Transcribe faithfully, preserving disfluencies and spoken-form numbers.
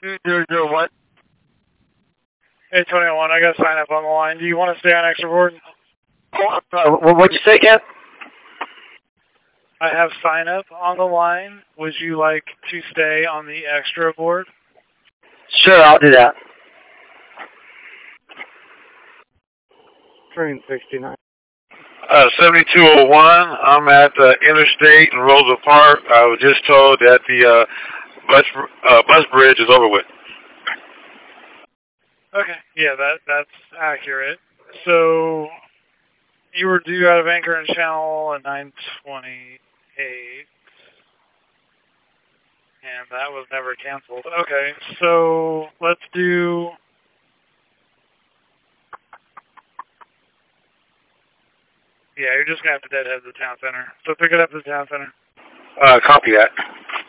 Two zero zero what? Hey, twenty-one, I got to sign up on the line. Do you want to stay on extra board? Uh, what'd you say again? I have sign up on the line. Would you like to stay on the extra board? Sure, I'll do that. Train sixty-nine. Uh, seventy-two oh one, I'm at the interstate in Rosa Park. I was just told that the uh, bus, uh, bus bridge is over with. Okay, yeah, that that's accurate. So you were due out of Anchor and Channel at nine twenty-eight, and that was never canceled. Okay, so let's do... Yeah, you're just going to have to deadhead the town center. So pick it up at the town center. Uh, copy that.